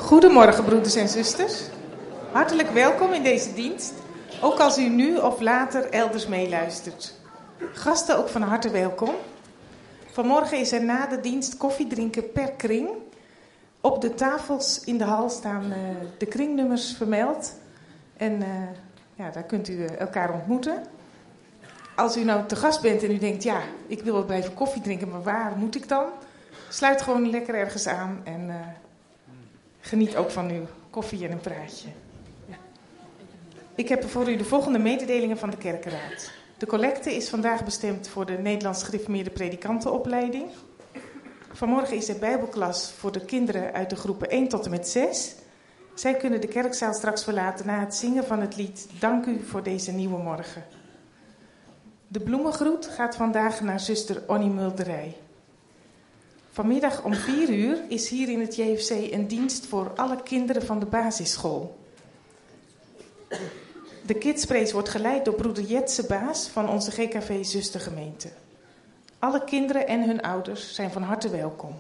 Goedemorgen, broeders en zusters. Hartelijk welkom in deze dienst, ook als u nu of later elders meeluistert. Gasten ook van harte welkom. Vanmorgen is er na de dienst koffie drinken per kring. Op de tafels in de hal staan de kringnummers vermeld. En daar kunt u elkaar ontmoeten. Als u nou te gast bent en u denkt, ja, ik wil wel blijven koffie drinken, maar waar moet ik dan? Sluit gewoon lekker ergens aan en geniet ook van uw koffie en een praatje. Ja. Ik heb voor u de volgende mededelingen van de kerkenraad. De collecte is vandaag bestemd voor de Nederlands gereformeerde predikantenopleiding. Vanmorgen is er bijbelklas voor de kinderen uit de groepen 1 tot en met 6. Zij kunnen de kerkzaal straks verlaten na het zingen van het lied Dank u voor deze nieuwe morgen. De bloemengroet gaat vandaag naar zuster Onnie Mulderij. Vanmiddag om 4 uur is hier in het JFC een dienst voor alle kinderen van de basisschool. De kidspraise wordt geleid door broeder Jetse Baas van onze GKV-zustergemeente. Alle kinderen en hun ouders zijn van harte welkom.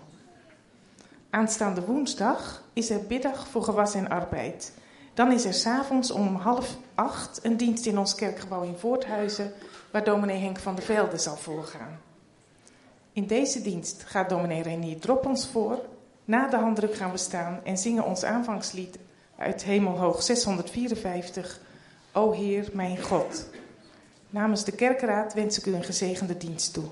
Aanstaande woensdag is er biddag voor gewas en arbeid. Dan is er 's avonds om 7:30 een dienst in ons kerkgebouw in Voorthuizen, waar dominee Henk van der Velde zal voorgaan. In deze dienst gaat dominee Renier Drop ons voor. Na de handdruk gaan we staan en zingen ons aanvangslied uit Hemelhoog 654, O Heer, mijn God. Namens de kerkenraad wens ik u een gezegende dienst toe.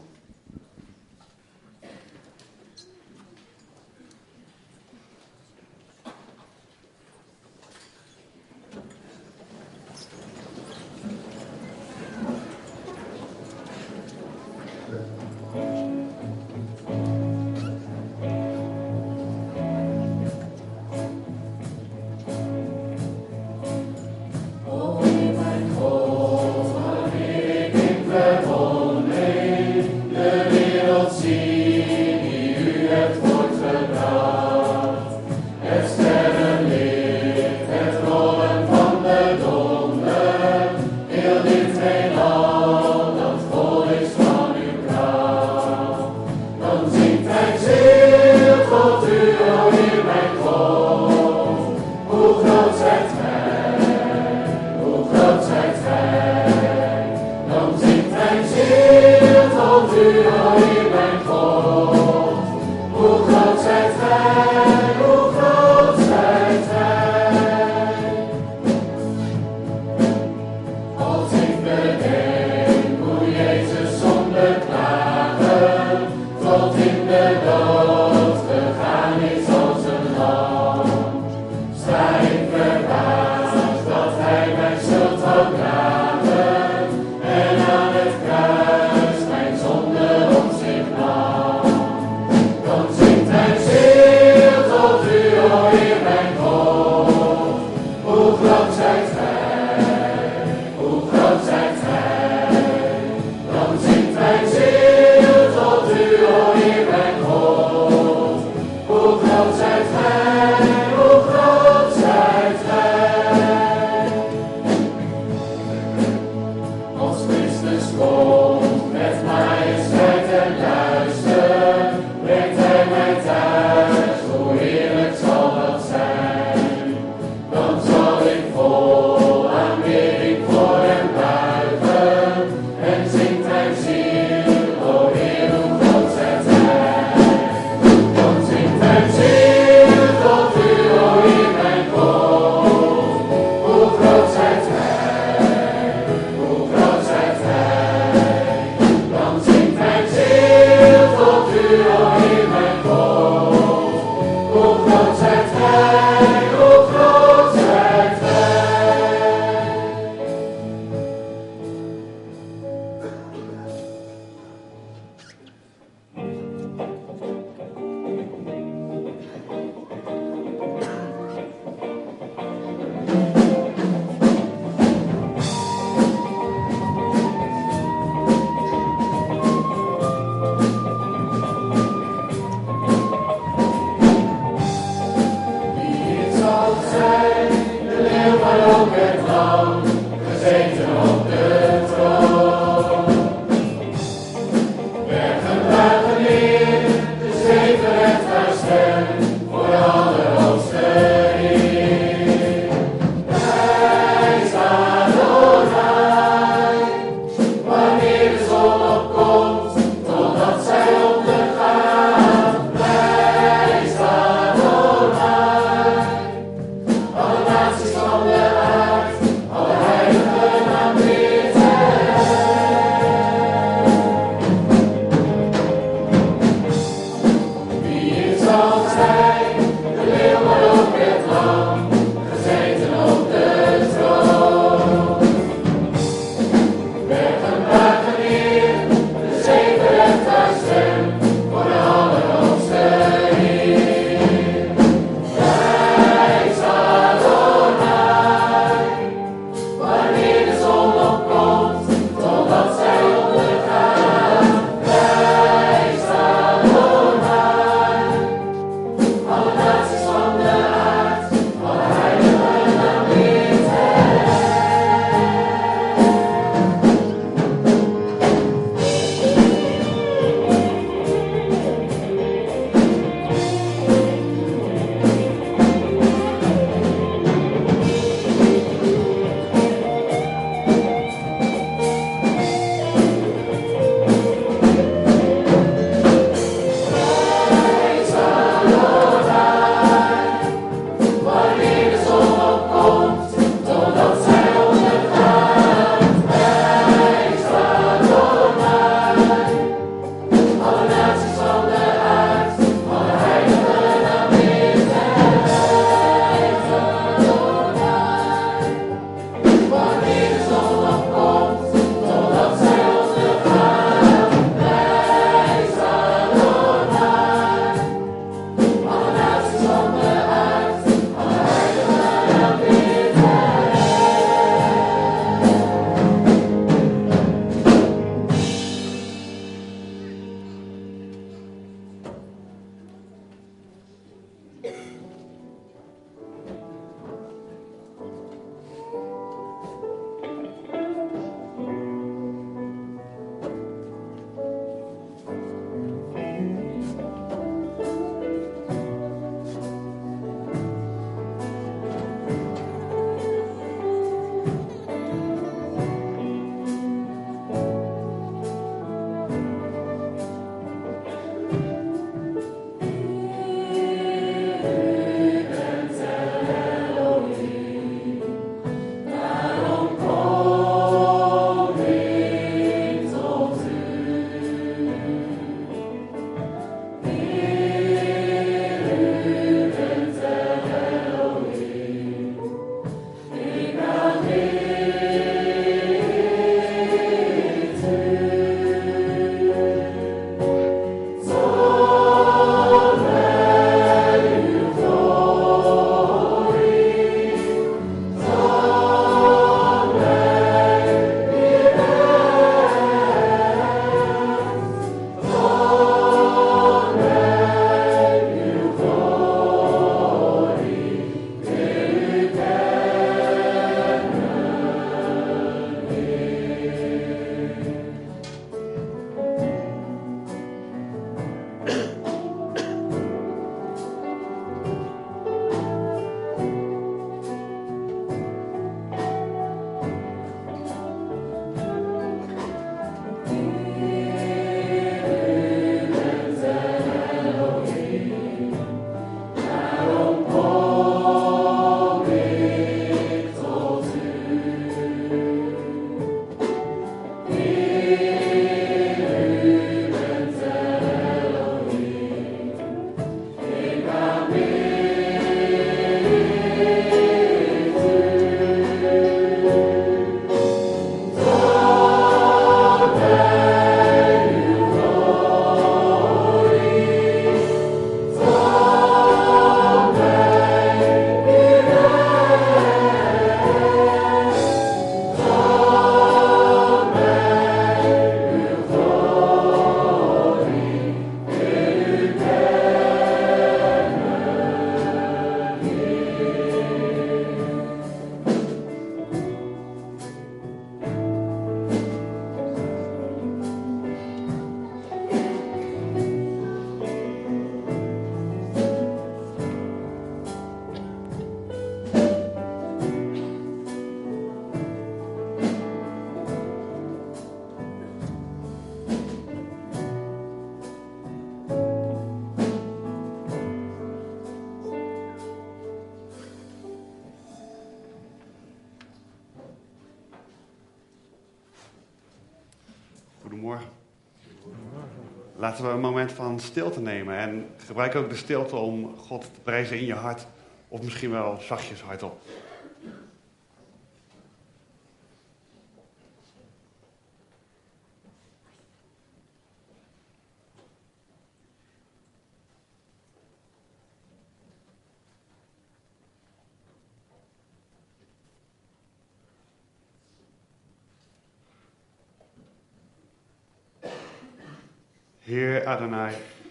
Voor de allerhoogste Laten we een moment van stilte nemen. En gebruik ook de stilte om God te prijzen in je hart. Of misschien wel zachtjes hardop. Heer Adonai,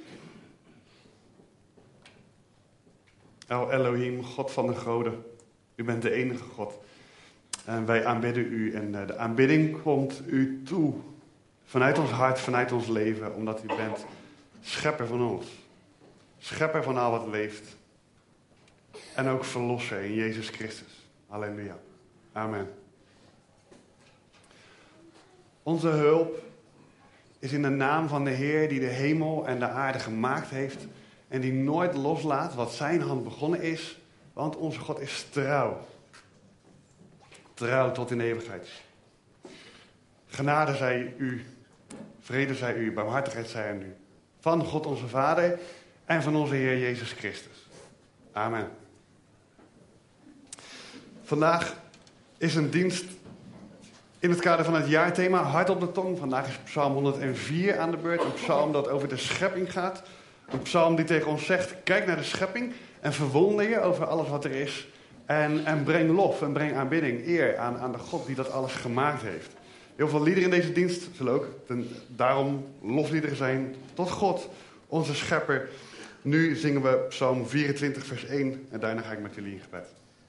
El Elohim, God van de goden, u bent de enige God. En wij aanbidden u en de aanbidding komt u toe, vanuit ons hart, vanuit ons leven, omdat u bent schepper van ons. Schepper van al wat leeft. En ook verlosser in Jezus Christus. Halleluja. Amen. Onze hulp is in de naam van de Heer die de hemel en de aarde gemaakt heeft en die nooit loslaat wat zijn hand begonnen is, want onze God is trouw. Trouw tot in de eeuwigheid. Genade zij u, vrede zij u, barmhartigheid zij aan u. Van God onze Vader en van onze Heer Jezus Christus. Amen. Vandaag is een dienst in het kader van het jaarthema Hart op de tong. Vandaag is Psalm 104 aan de beurt. Een psalm dat over de schepping gaat. Een psalm die tegen ons zegt, kijk naar de schepping en verwonder je over alles wat er is. En breng lof en breng aanbidding, eer aan de God die dat alles gemaakt heeft. Heel veel liederen in deze dienst zullen ook daarom lofliederen zijn tot God, onze schepper. Nu zingen we Psalm 24 vers 1 en daarna ga ik met jullie in gebed.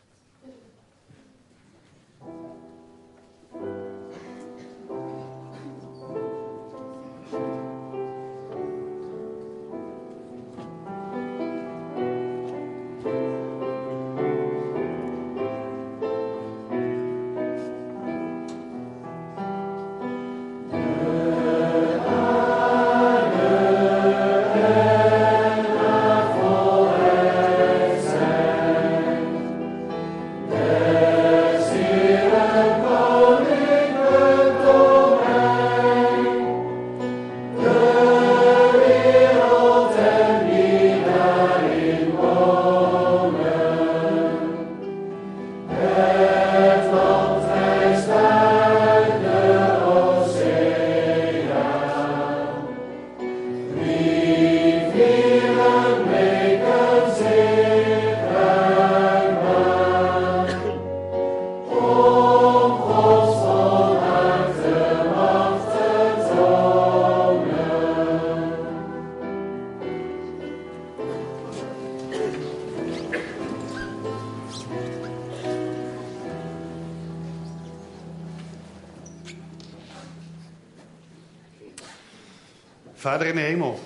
Vader in de hemel,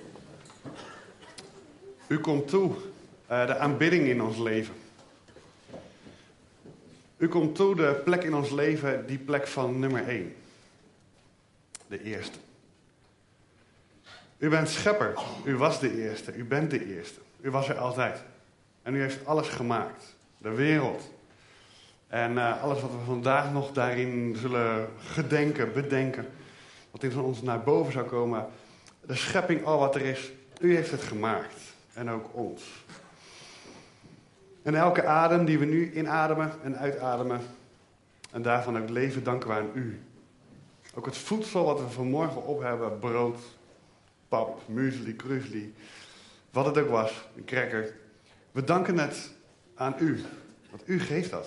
u komt toe, de aanbidding in ons leven. U komt toe, de plek in ons leven, die plek van nummer 1. De eerste. U bent schepper, u was de eerste, u bent de eerste. U was er altijd. En u heeft alles gemaakt, de wereld. En alles wat we vandaag nog daarin zullen gedenken, bedenken, wat in van ons naar boven zou komen. De schepping, al wat er is, u heeft het gemaakt. En ook ons. En elke adem die we nu inademen en uitademen, en daarvan ook leven, danken we aan u. Ook het voedsel wat we vanmorgen op hebben, brood, pap, muesli, krusli, wat het ook was, een cracker. We danken het aan u, want u geeft dat.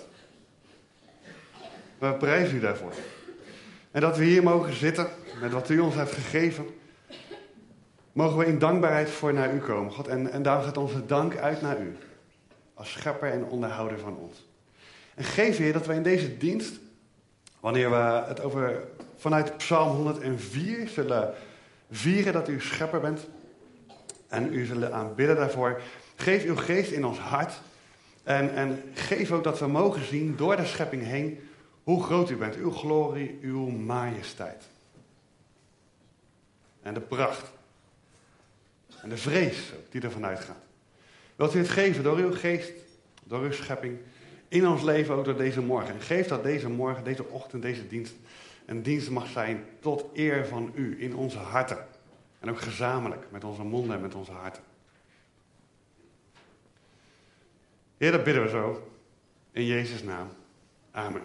We prijzen u daarvoor. En dat we hier mogen zitten met wat u ons heeft gegeven, mogen we in dankbaarheid voor naar u komen, God. En daarom gaat onze dank uit naar u. Als schepper en onderhouder van ons. En geef, Heer, dat wij in deze dienst, wanneer we het vanuit Psalm 104 zullen vieren dat u schepper bent. En u zullen aanbidden daarvoor. Geef uw geest in ons hart. En geef ook dat we mogen zien door de schepping heen hoe groot u bent. Uw glorie, uw majesteit. En de pracht. En de vrees die ervan uitgaat. Wilt u het geven door uw geest, door uw schepping, in ons leven ook door deze morgen. En geef dat deze morgen, deze ochtend, deze dienst, een dienst mag zijn tot eer van u in onze harten. En ook gezamenlijk met onze monden en met onze harten. Heer, dat bidden we zo. In Jezus' naam. Amen.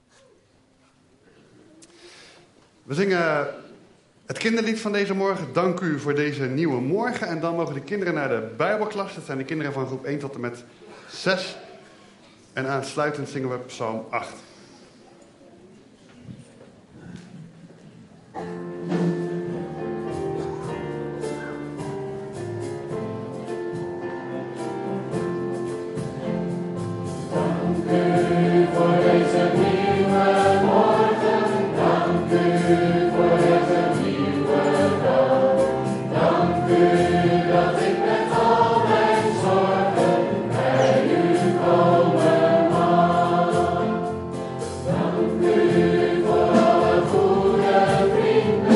We zingen het kinderlied van deze morgen. Dank u voor deze nieuwe morgen. En dan mogen de kinderen naar de Bijbelklas. Dat zijn de kinderen van groep 1 tot en met 6. En aansluitend zingen we Psalm 8. Dank u voor alle goede vrienden.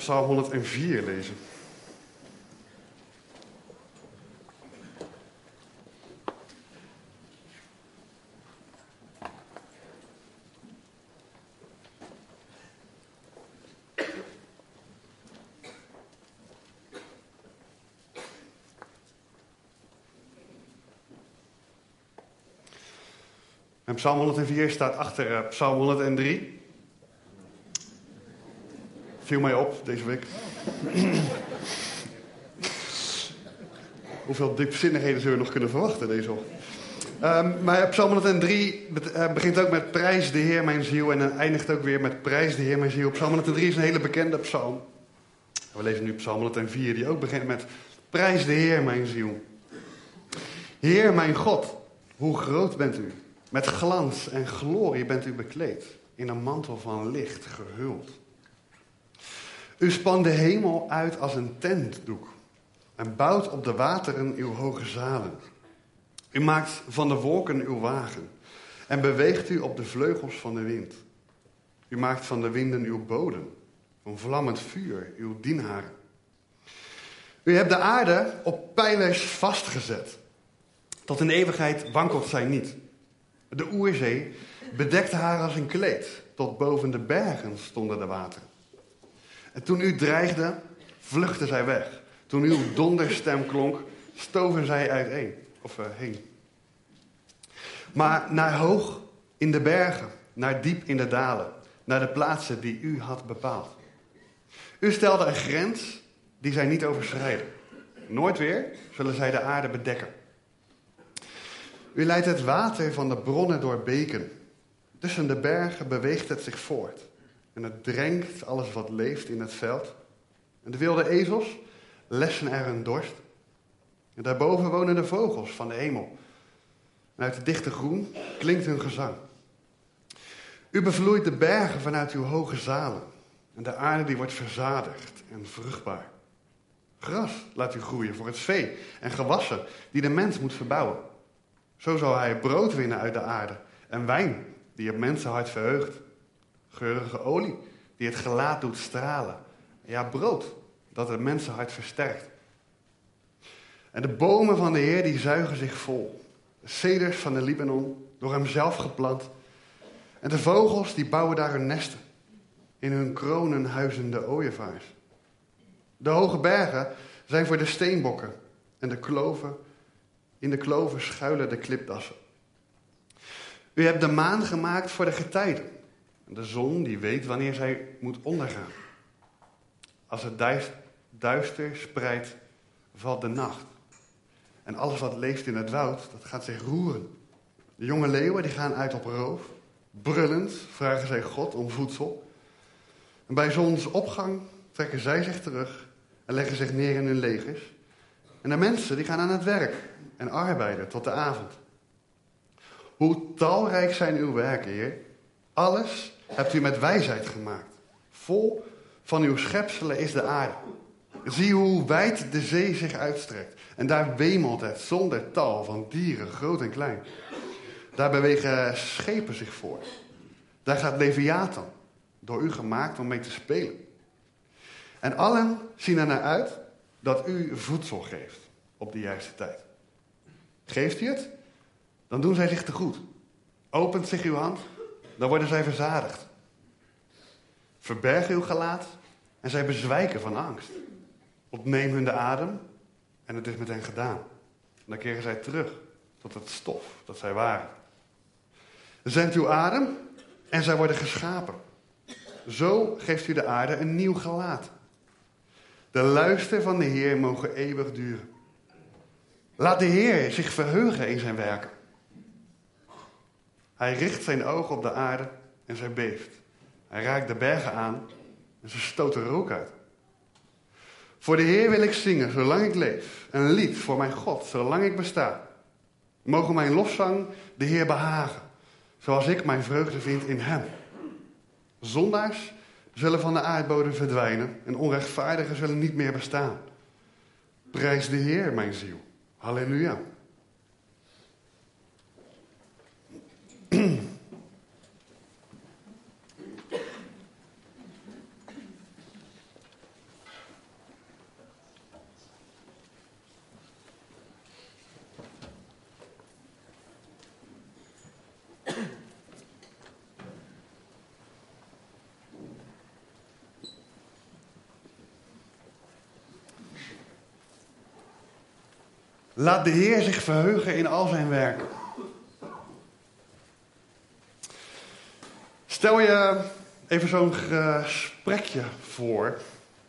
Psalm 104 lezen. En Psalm 104 staat achter Psalm 103. Viel mij op deze week. Hoeveel diepzinnigheden zullen we nog kunnen verwachten deze ochtend? Maar Psalm 103 begint ook met prijs de Heer mijn ziel en eindigt ook weer met prijs de Heer mijn ziel. Psalm 103 is een hele bekende psalm. We lezen nu Psalm 104 die ook begint met prijs de Heer mijn ziel. Heer mijn God, hoe groot bent u? Met glans en glorie bent u bekleed, in een mantel van licht gehuld. U spant de hemel uit als een tentdoek en bouwt op de wateren uw hoge zalen. U maakt van de wolken uw wagen en beweegt u op de vleugels van de wind. U maakt van de winden uw bodem, van vlammend vuur uw dienaren. U hebt de aarde op pijlers vastgezet. Tot in eeuwigheid wankelt zij niet. De oerzee bedekte haar als een kleed. Tot boven de bergen stonden de wateren. En toen u dreigde, vluchtte zij weg. Toen uw donderstem klonk, stoven zij uiteen. Heen. Maar naar hoog in de bergen, naar diep in de dalen. Naar de plaatsen die u had bepaald. U stelde een grens die zij niet overschrijden. Nooit weer zullen zij de aarde bedekken. U leidt het water van de bronnen door beken. Tussen de bergen beweegt het zich voort. En het drenkt alles wat leeft in het veld. En de wilde ezels lessen er hun dorst. En daarboven wonen de vogels van de hemel. En uit het dichte groen klinkt hun gezang. U bevloeit de bergen vanuit uw hoge zalen. En de aarde die wordt verzadigd en vruchtbaar. Gras laat u groeien voor het vee en gewassen die de mens moet verbouwen. Zo zal hij brood winnen uit de aarde en wijn die het mensenhart verheugt. Geurige olie die het gelaat doet stralen. Ja, brood dat het mensenhart versterkt. En de bomen van de Heer die zuigen zich vol. De ceders van de Libanon, door hem zelf geplant. En de vogels die bouwen daar hun nesten. In hun kronen huizen de ooievaars. De hoge bergen zijn voor de steenbokken. En in de kloven schuilen de klipdassen. U hebt de maan gemaakt voor de getijden. De zon die weet wanneer zij moet ondergaan. Als het duister spreidt, valt de nacht. En alles wat leeft in het woud, dat gaat zich roeren. De jonge leeuwen die gaan uit op roof. Brullend vragen zij God om voedsel. En bij zonsopgang trekken zij zich terug en leggen zich neer in hun legers. En de mensen die gaan aan het werk en arbeiden tot de avond. Hoe talrijk zijn uw werken, Heer. Alles hebt u met wijsheid gemaakt. Vol van uw schepselen is de aarde. Zie hoe wijd de zee zich uitstrekt. En daar wemelt het zonder tal van dieren, groot en klein. Daar bewegen schepen zich voort. Daar gaat Leviathan, door u gemaakt om mee te spelen. En allen zien er naar uit dat u voedsel geeft op de juiste tijd. Geeft u het, dan doen zij zich te goed. Opent zich uw hand, dan worden zij verzadigd. Verberg uw gelaat en zij bezwijken van angst. Ontneem hun de adem en het is met hen gedaan. En dan keren zij terug tot het stof dat zij waren. Zendt uw adem en zij worden geschapen. Zo geeft u de aarde een nieuw gelaat. De luister van de Heer mogen eeuwig duren. Laat de Heer zich verheugen in zijn werken. Hij richt zijn ogen op de aarde en zij beeft. Hij raakt de bergen aan en ze stoten rook uit. Voor de Heer wil ik zingen zolang ik leef. Een lied voor mijn God zolang ik besta. Mogen mijn lofzang de Heer behagen. Zoals ik mijn vreugde vind in hem. Zondaars zullen van de aardbodem verdwijnen. En onrechtvaardigen zullen niet meer bestaan. Prijs de Heer, mijn ziel. Halleluja. Laat de Heer zich verheugen in al zijn werk. Stel je even zo'n gesprekje voor.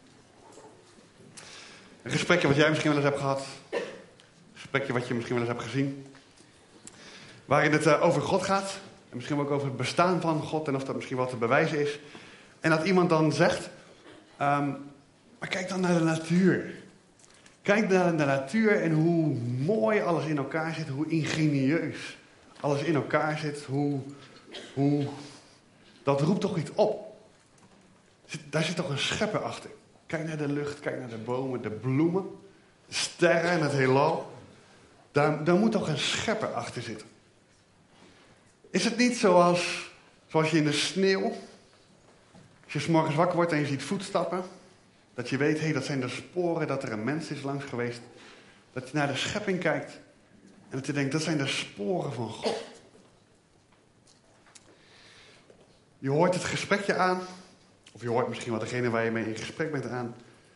Een gesprekje wat jij misschien wel eens hebt gehad. Een gesprekje wat je misschien wel eens hebt gezien. Waarin het over God gaat. En misschien ook over het bestaan van God. En of dat misschien wat te bewijzen is. En dat iemand dan zegt. Maar kijk dan naar de natuur. Kijk naar de natuur en hoe mooi alles in elkaar zit. Hoe ingenieus alles in elkaar zit. Hoe dat roept toch iets op. Daar zit toch een schepper achter. Kijk naar de lucht, kijk naar de bomen, de bloemen. De sterren en het heelal. Daar moet toch een schepper achter zitten. Is het niet zoals je in de sneeuw. Als je 's morgens wakker wordt en je ziet voetstappen. Dat je weet, hé, dat zijn de sporen dat er een mens is langs geweest. Dat je naar de schepping kijkt. En dat je denkt, dat zijn de sporen van God. Je hoort het gesprekje aan. Of je hoort misschien wel degene waar je mee in gesprek bent aan.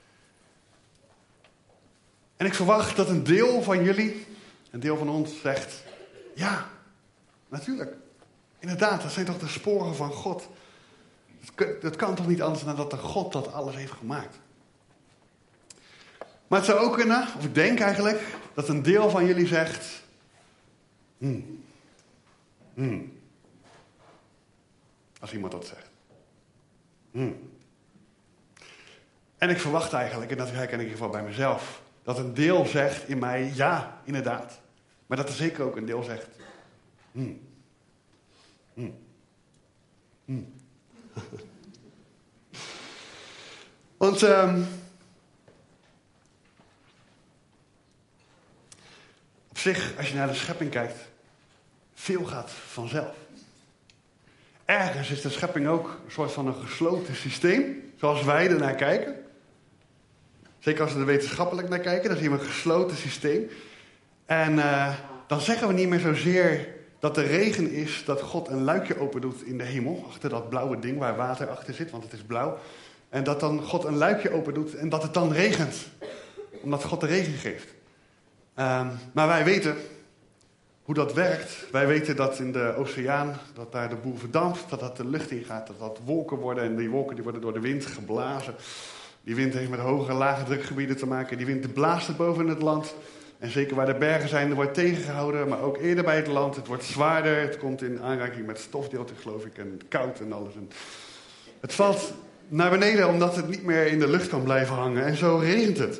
En ik verwacht dat een deel van jullie, een deel van ons zegt. Ja, natuurlijk. Inderdaad, dat zijn toch de sporen van God. Dat kan toch niet anders dan dat de God dat alles heeft gemaakt. Maar het zou ook kunnen, of ik denk eigenlijk, dat een deel van jullie zegt. Als iemand dat zegt. En ik verwacht eigenlijk, en dat herken ik in ieder geval bij mezelf, dat een deel zegt in mij, ja, inderdaad. Maar dat er zeker ook een deel zegt. Want op zich, als je naar de schepping kijkt, veel gaat vanzelf. Ergens is de schepping ook een soort van een gesloten systeem, zoals wij ernaar kijken. Zeker als we er wetenschappelijk naar kijken, dan zien we een gesloten systeem. En dan zeggen we niet meer zozeer dat de regen is dat God een luikje open doet in de hemel, achter dat blauwe ding waar water achter zit, want het is blauw. En dat dan God een luikje open doet en dat het dan regent, omdat God de regen geeft. Maar wij weten hoe dat werkt. Wij weten dat in de oceaan, dat daar de boel verdampt, dat de lucht in gaat, dat wolken worden. En die wolken die worden door de wind geblazen. Die wind heeft met hoge en lage drukgebieden te maken. Die wind blaast het boven het land. En zeker waar de bergen zijn, er wordt tegengehouden. Maar ook eerder bij het land. Het wordt zwaarder. Het komt in aanraking met stofdeeltjes, geloof ik. En koud en alles. En het valt naar beneden omdat het niet meer in de lucht kan blijven hangen. En zo regent het.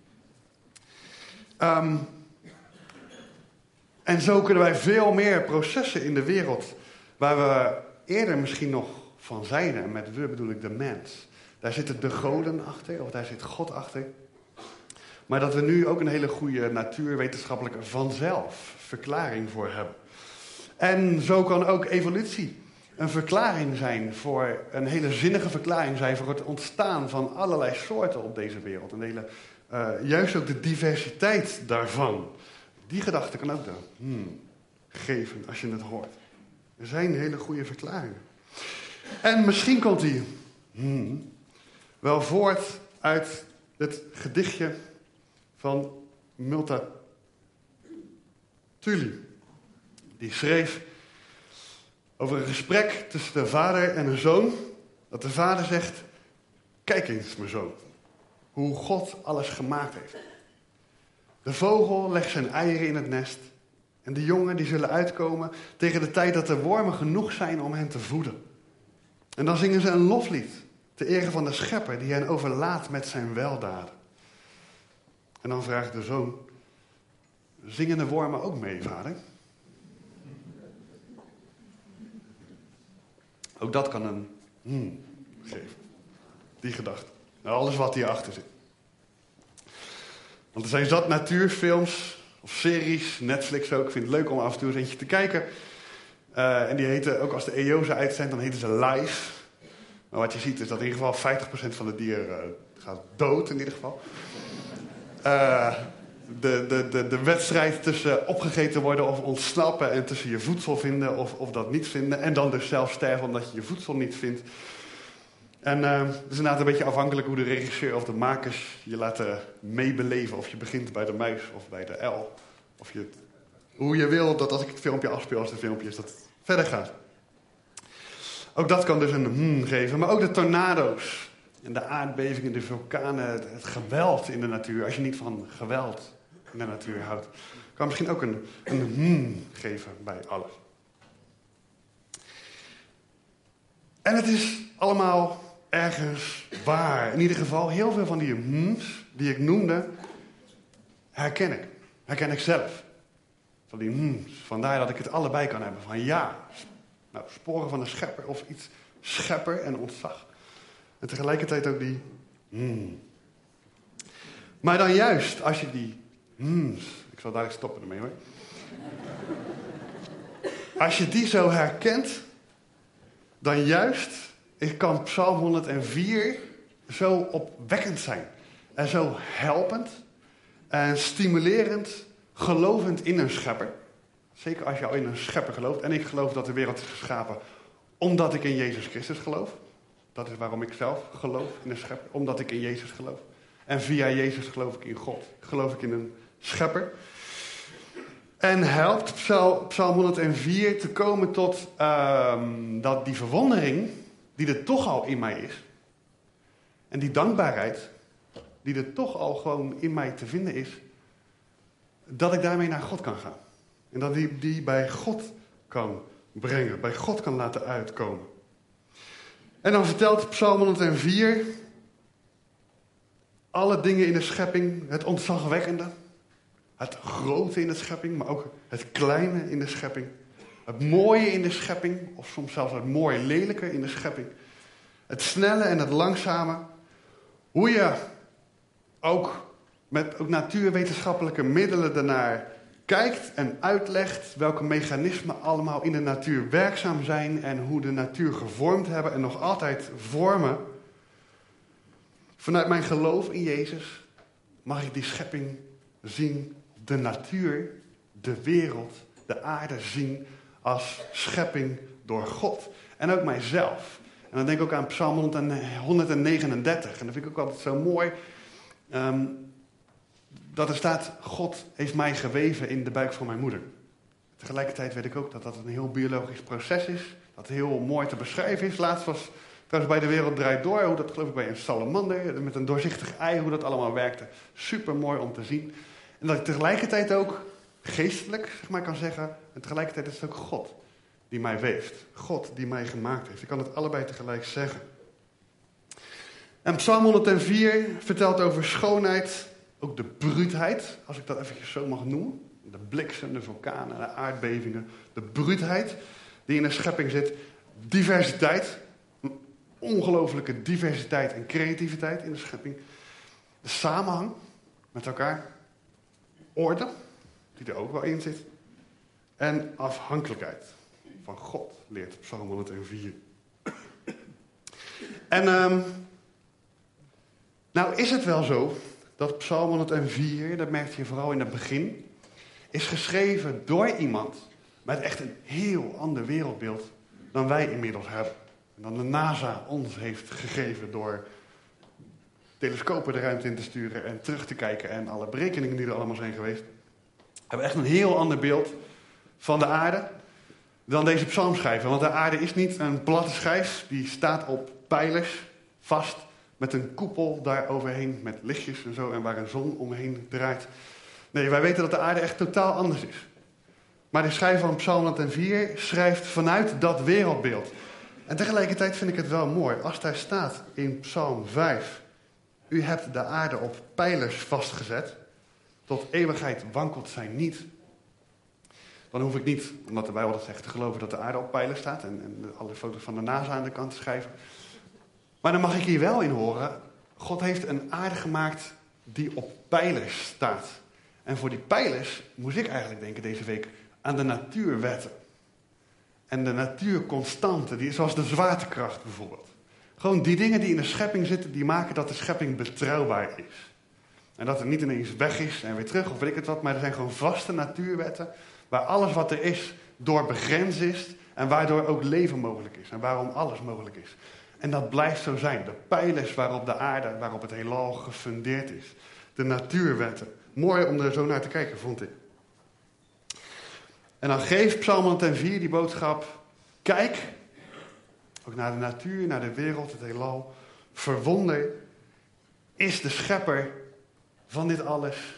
En zo kunnen wij veel meer processen in de wereld waar we eerder misschien nog van zeiden. En met we bedoel ik de mens. Daar zitten de goden achter, of daar zit God achter. Maar dat we nu ook een hele goede natuurwetenschappelijke vanzelf verklaring voor hebben. En zo kan ook evolutie een verklaring zijn voor, een hele zinnige verklaring zijn voor het ontstaan van allerlei soorten op deze wereld. Een hele, juist ook de diversiteit daarvan. Die gedachte kan ook dan geven als je het hoort. Er zijn hele goede verklaringen. En misschien komt die wel voort uit het gedichtje van Multatuli. Die schreef over een gesprek tussen de vader en een zoon. Dat de vader zegt, kijk eens mijn zoon, hoe God alles gemaakt heeft. De vogel legt zijn eieren in het nest. En de jongen die zullen uitkomen tegen de tijd dat de wormen genoeg zijn om hen te voeden. En dan zingen ze een loflied ter ere van de schepper die hen overlaat met zijn weldaden. En dan vraagt de zoon, zingen de wormen ook mee, vader? Ook dat kan een geven. Die gedachte. Nou, alles wat hierachter zit. Want er zijn zat natuurfilms of series, Netflix ook. Ik vind het leuk om af en toe eens eentje te kijken. En die heten, ook als de EO ze uitzendt, dan heten ze live. Maar wat je ziet is dat in ieder geval 50% van de dieren gaat dood in ieder geval. De wedstrijd tussen opgegeten worden of ontsnappen en tussen je voedsel vinden of dat niet vinden. En dan dus zelf sterven omdat je je voedsel niet vindt. En het is inderdaad een beetje afhankelijk hoe de regisseur of de makers je laten meebeleven. Of je begint bij de muis of bij de L. Of hoe je wil dat als ik het filmpje afspeel, als het filmpje is, dat het verder gaat. Ook dat kan dus een geven. Maar ook de tornado's. En de aardbevingen, de vulkanen, het geweld in de natuur. Als je niet van geweld in de natuur houdt, kan misschien ook een geven bij alles. En het is allemaal ergens waar. In ieder geval, heel veel van die die ik noemde, herken ik. Herken ik zelf. Van die vandaar dat ik het allebei kan hebben. Van ja, nou, sporen van de schepper of iets schepper en ontzag. En tegelijkertijd ook die Maar dan juist, als je die ik zal dadelijk stoppen ermee hoor. Als je die zo herkent, dan juist kan Psalm 104 zo opwekkend zijn. En zo helpend en stimulerend, gelovend in een schepper. Zeker als je al in een schepper gelooft. En ik geloof dat de wereld is geschapen omdat ik in Jezus Christus geloof. Dat is waarom ik zelf geloof in een schepper. Omdat ik in Jezus geloof. En via Jezus geloof ik in God. Geloof ik in een schepper. En helpt Psalm 104 te komen tot dat die verwondering die er toch al in mij is. En die dankbaarheid die er toch al gewoon in mij te vinden is. Dat ik daarmee naar God kan gaan. En dat die bij God kan brengen. Bij God kan laten uitkomen. En dan vertelt Psalm 104 alle dingen in de schepping. Het ontzagwekkende. Het grote in de schepping. Maar ook het kleine in de schepping. Het mooie in de schepping. Of soms zelfs het mooie lelijke in de schepping. Het snelle en het langzame. Hoe je ook met natuurwetenschappelijke middelen daarnaar kijkt en uitlegt welke mechanismen allemaal in de natuur werkzaam zijn en hoe de natuur gevormd hebben en nog altijd vormen. Vanuit mijn geloof in Jezus mag ik die schepping zien, de natuur, de wereld, de aarde zien als schepping door God. En ook mijzelf. En dan denk ik ook aan Psalm 139. En dat vind ik ook altijd zo mooi. Dat er staat, God heeft mij geweven in de buik van mijn moeder. Tegelijkertijd weet ik ook dat dat een heel biologisch proces is. Dat heel mooi te beschrijven is. Laatst was trouwens bij De Wereld Draait Door, hoe dat geloof ik bij een salamander, met een doorzichtig ei, hoe dat allemaal werkte. Super mooi om te zien. En dat ik tegelijkertijd ook geestelijk, zeg maar, kan zeggen, en tegelijkertijd is het ook God die mij weeft. God die mij gemaakt heeft. Ik kan het allebei tegelijk zeggen. En Psalm 104 vertelt over schoonheid, ook de bruutheid, als ik dat eventjes zo mag noemen. De bliksem, de vulkanen, de aardbevingen. De bruutheid die in de schepping zit. Diversiteit. Een ongelofelijke diversiteit en creativiteit in de schepping. De samenhang met elkaar. Orde, die er ook wel in zit. En afhankelijkheid van God, leert Psalm 104. En nou is het wel zo dat Psalm 104, dat merkte je vooral in het begin, is geschreven door iemand met echt een heel ander wereldbeeld dan wij inmiddels hebben. En dan de NASA ons heeft gegeven door telescopen de ruimte in te sturen en terug te kijken en alle berekeningen die er allemaal zijn geweest. We hebben echt een heel ander beeld van de aarde dan deze psalmschrijver. Want de aarde is niet een platte schijf, die staat op pijlers vast met een koepel daar overheen met lichtjes en zo en waar een zon omheen draait. Nee, wij weten dat de aarde echt totaal anders is. Maar de schrijver van Psalm 104 schrijft vanuit dat wereldbeeld. En tegelijkertijd vind ik het wel mooi als daar staat in Psalm 5. U hebt de aarde op pijlers vastgezet. Tot eeuwigheid wankelt zij niet. Dan hoef ik niet, omdat de Bijbel dat zegt, te geloven dat de aarde op pijlers staat. En alle foto's van de NASA aan de kant te schrijven. Maar dan mag ik hier wel in horen. God heeft een aarde gemaakt die op pijlers staat. En voor die pijlers moest ik eigenlijk denken deze week aan de natuurwetten. En de natuurconstanten, zoals de zwaartekracht bijvoorbeeld. Gewoon die dingen die in de schepping zitten, die maken dat de schepping betrouwbaar is. En dat het niet ineens weg is en weer terug of weet ik het wat. Maar er zijn gewoon vaste natuurwetten waar alles wat er is door begrensd is. En waardoor ook leven mogelijk is. En waarom alles mogelijk is. En dat blijft zo zijn. De pijlers waarop de aarde, waarop het heelal gefundeerd is. De natuurwetten. Mooi om er zo naar te kijken, vond ik. En dan geeft Psalm 104 die boodschap. Kijk, ook naar de natuur, naar de wereld, het heelal. Verwonder, is de schepper van dit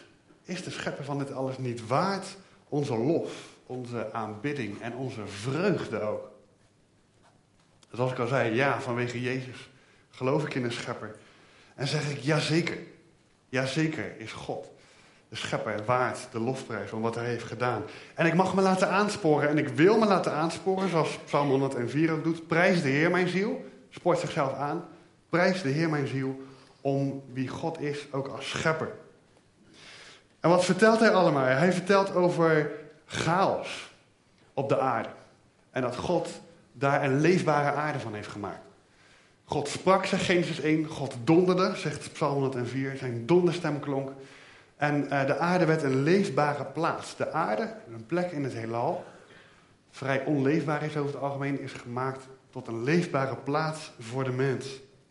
alles niet waard onze lof, onze aanbidding en onze vreugde ook? Zoals ik al zei, ja, vanwege Jezus geloof ik in een schepper. En zeg ik, jazeker is God, de schepper, waard de lofprijs om wat hij heeft gedaan. En ik mag me laten aansporen en ik wil me laten aansporen, zoals Psalm 104 ook doet. Prijs de Heer mijn ziel, spoort zichzelf aan. Prijs de Heer mijn ziel om wie God is, ook als schepper. En wat vertelt hij allemaal? Hij vertelt over chaos op de aarde. En dat God daar een leefbare aarde van heeft gemaakt. God sprak, zegt Genesis 1. God donderde, zegt Psalm 104. Zijn donderstem klonk. En de aarde werd een leefbare plaats. De aarde, een plek in het heelal, vrij onleefbaar is over het algemeen, is gemaakt tot een leefbare plaats voor de mens.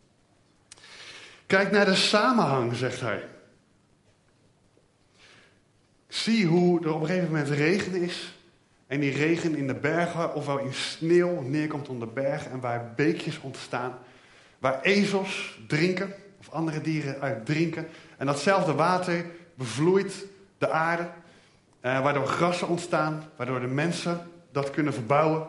Kijk naar de samenhang, zegt hij. Zie hoe er op een gegeven moment regen is. En die regen in de bergen, ofwel in sneeuw, neerkomt op de bergen. En waar beekjes ontstaan. Waar ezels drinken, of andere dieren uit drinken. En datzelfde water bevloeit de aarde. Waardoor grassen ontstaan. Waardoor de mensen dat kunnen verbouwen.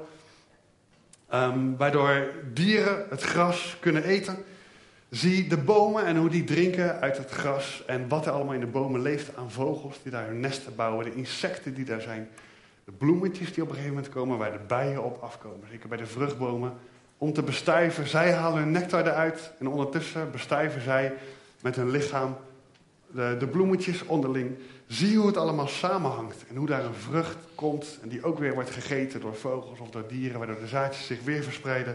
Waardoor dieren het gras kunnen eten. Zie de bomen en hoe die drinken uit het gras. En wat er allemaal in de bomen leeft aan vogels die daar hun nesten bouwen. De insecten die daar zijn. De bloemetjes die op een gegeven moment komen waar de bijen op afkomen. Zeker bij de vruchtbomen. Om te bestuiven. Zij halen hun nectar eruit. En ondertussen bestuiven zij met hun lichaam de bloemetjes onderling. Zie hoe het allemaal samenhangt. En hoe daar een vrucht komt. En die ook weer wordt gegeten door vogels of door dieren. Waardoor de zaadjes zich weer verspreiden.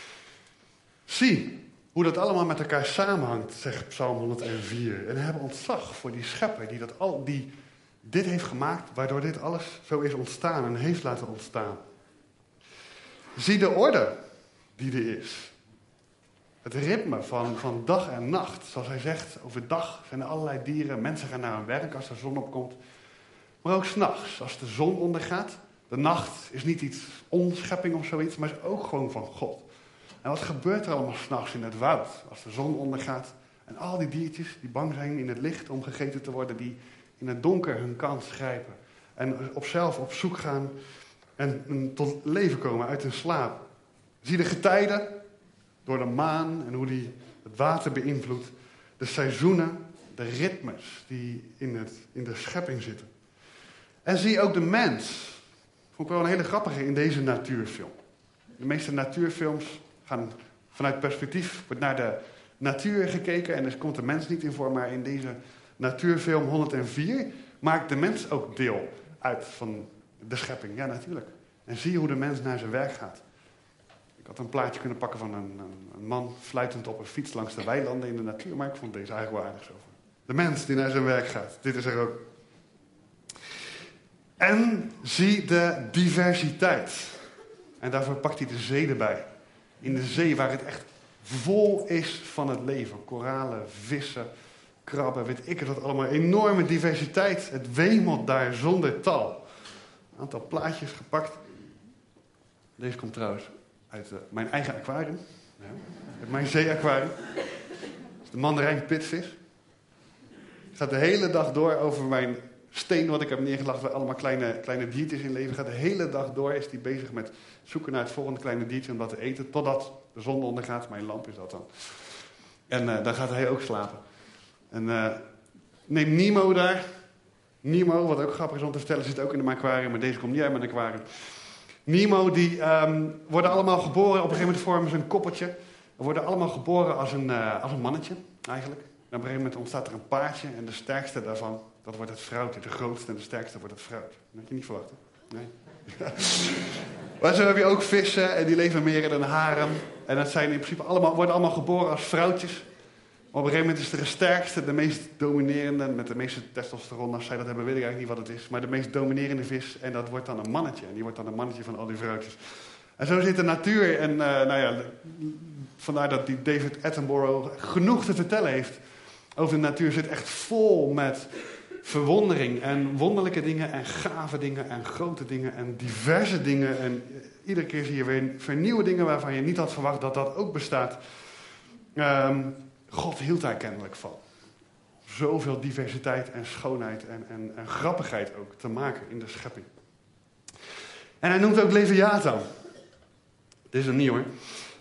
Zie hoe dat allemaal met elkaar samenhangt, zegt Psalm 104. En we hebben ontzag voor die schepper die dit heeft gemaakt, waardoor dit alles zo is ontstaan en heeft laten ontstaan. Zie de orde die er is. Het ritme van dag en nacht. Zoals hij zegt, overdag zijn er allerlei dieren. Mensen gaan naar hun werk als de zon opkomt. Maar ook 's nachts, als de zon ondergaat. De nacht is niet iets onschepping of zoiets, maar is ook gewoon van God. En wat gebeurt er allemaal 's nachts in het woud als de zon ondergaat? En al die diertjes die bang zijn in het licht om gegeten te worden, die in het donker hun kans grijpen. En op zoek gaan en tot leven komen uit hun slaap. Zie de getijden door de maan en hoe die het water beïnvloedt. De seizoenen, de ritmes die in de schepping zitten. En zie ook de mens. Vond ik wel een hele grappige in deze natuurfilm. De meeste natuurfilms gaan vanuit perspectief, wordt naar de natuur gekeken en er komt de mens niet in voor, maar in deze natuurfilm 104 maakt de mens ook deel uit van de schepping. Ja, natuurlijk. En zie hoe de mens naar zijn werk gaat. Ik had een plaatje kunnen pakken van een man fluitend op een fiets langs de weilanden in de natuur, maar ik vond deze eigenlijk wel aardig zo. De mens die naar zijn werk gaat. Dit is er ook. En zie de diversiteit. En daarvoor pakt hij de zee erbij. In de zee waar het echt vol is van het leven. Koralen, vissen, krabben, weet ik het wat allemaal. Enorme diversiteit. Het wemelt daar zonder tal. Een aantal plaatjes gepakt. Deze komt trouwens uit mijn eigen aquarium. Ja, uit mijn zeeaquarium. Dat is de mandarijnpitvis. Het gaat de hele dag door over mijn steen wat ik heb neergelegd, waar allemaal kleine diertjes in leven. Gaat de hele dag door, is hij bezig met zoeken naar het volgende kleine diertje om dat te eten, totdat de zon ondergaat. Mijn lamp is dat dan. En dan gaat hij ook slapen. En neem Nemo daar. Nemo, wat ook grappig is om te vertellen, zit ook in mijn aquarium, maar deze komt niet uit mijn aquarium. Nemo, die worden allemaal geboren, op een gegeven moment vormen ze een koppeltje. Ze worden allemaal geboren als een mannetje, eigenlijk. En op een gegeven moment ontstaat er een paartje en de sterkste daarvan, dat wordt het vrouwtje. De grootste en de sterkste wordt het vrouwtje. Dat had je niet verwacht, hè? Nee. Maar zo heb je ook vissen en die leven meer in een harem. En dat zijn in principe worden allemaal geboren als vrouwtjes. Maar op een gegeven moment is er de sterkste, de meest dominerende, met de meeste testosteron. Als zij dat hebben, weet ik eigenlijk niet wat het is. Maar de meest dominerende vis. En dat wordt dan een mannetje. En die wordt dan een mannetje van al die vrouwtjes. En zo zit de natuur, en vandaar dat die David Attenborough genoeg te vertellen heeft over de natuur, zit echt vol met verwondering en wonderlijke dingen en gave dingen en grote dingen en diverse dingen. En iedere keer zie je weer nieuwe dingen waarvan je niet had verwacht dat dat ook bestaat. God hield daar kennelijk van. Zoveel diversiteit en schoonheid en grappigheid ook te maken in de schepping. En hij noemt ook Leviathan. Dit is hem niet hoor.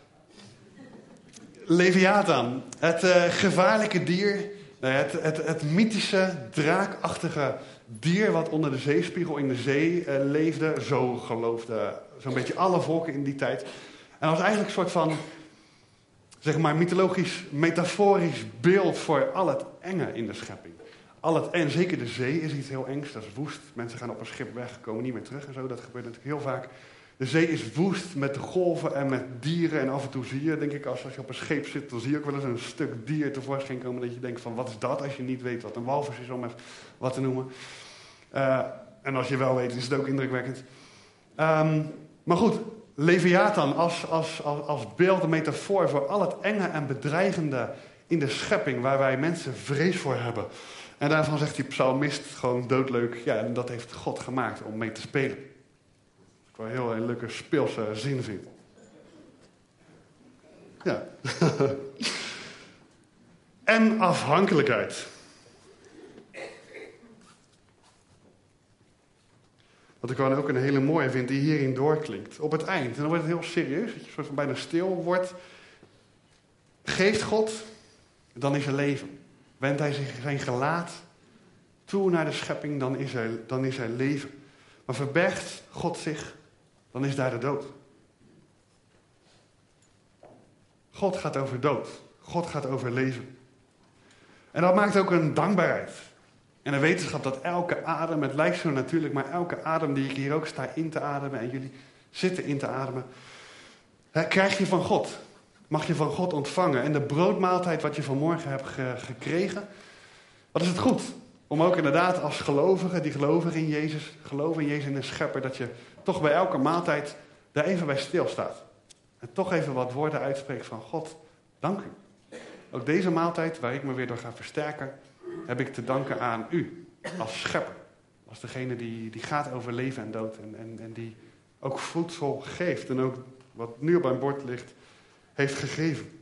Leviathan, het gevaarlijke dier, het mythische, draakachtige dier wat onder de zeespiegel in de zee leefde. Zo geloofden zo'n beetje alle volken in die tijd. En dat was eigenlijk een soort van, zeg maar, mythologisch, metaforisch beeld voor al het enge in de schepping. En zeker de zee is iets heel engs, dat is woest. Mensen gaan op een schip weg, komen niet meer terug en zo. Dat gebeurt natuurlijk heel vaak. De zee is woest met de golven en met dieren. En af en toe zie je, denk ik, als je op een schip zit, dan zie je ook wel eens een stuk dier tevoorschijn komen. Dat je denkt van, wat is dat? Als je niet weet wat een walvis is, om even wat te noemen. En als je wel weet, is het ook indrukwekkend. Maar goed, Leviathan als beeld, een metafoor voor al het enge en bedreigende in de schepping, waar wij mensen vrees voor hebben. En daarvan zegt die psalmist gewoon doodleuk, ja, en dat heeft God gemaakt om mee te spelen. Wat ik wel een leuke speelse zin vind. Ja. En afhankelijkheid. Wat ik gewoon ook een hele mooie vind, die hierin doorklinkt. Op het eind, en dan wordt het heel serieus, dat je soort van bijna stil wordt. Geeft God, dan is er leven. Wendt hij zijn gelaat toe naar de schepping, dan is er leven. Maar verbergt God zich, dan is daar de dood. God gaat over dood. God gaat over leven. En dat maakt ook een dankbaarheid. En een wetenschap dat elke adem, het lijkt zo natuurlijk, maar elke adem die ik hier ook sta in te ademen en jullie zitten in te ademen, krijg je van God. Mag je van God ontvangen. En de broodmaaltijd wat je vanmorgen hebt gekregen, wat is het goed. Om ook inderdaad als gelovigen, die geloven in Jezus in de schepper, dat je toch bij elke maaltijd daar even bij stilstaat. En toch even wat woorden uitspreekt van God, dank u. Ook deze maaltijd, waar ik me weer door ga versterken, heb ik te danken aan u, als schepper. Als degene die gaat over leven en dood en die ook voedsel geeft. En ook wat nu op mijn bord ligt, heeft gegeven.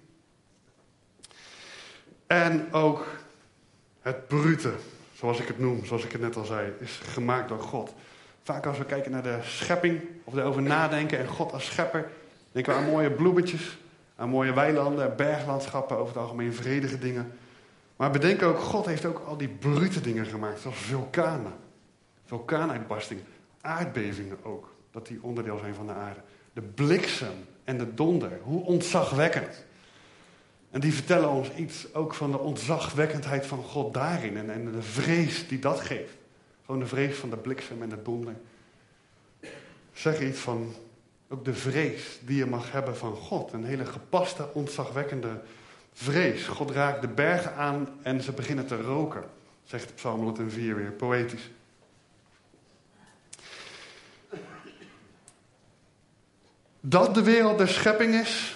En ook het brute, zoals ik het noem, zoals ik het net al zei, is gemaakt door God. Vaak als we kijken naar de schepping, of erover nadenken en God als schepper, denken we aan mooie bloemetjes, aan mooie weilanden, berglandschappen, over het algemeen vredige dingen. Maar bedenk ook, God heeft ook al die brute dingen gemaakt, zoals vulkanen, vulkaanuitbarstingen, aardbevingen ook, dat die onderdeel zijn van de aarde. De bliksem en de donder, hoe ontzagwekkend. En die vertellen ons iets ook van de ontzagwekkendheid van God daarin en de vrees die dat geeft. Gewoon de vrees van de bliksem en de donder. Zeg iets van ook de vrees die je mag hebben van God. Een hele gepaste, ontzagwekkende vrees. God raakt de bergen aan en ze beginnen te roken, zegt Psalm 104 weer, poëtisch. Dat de wereld de schepping is,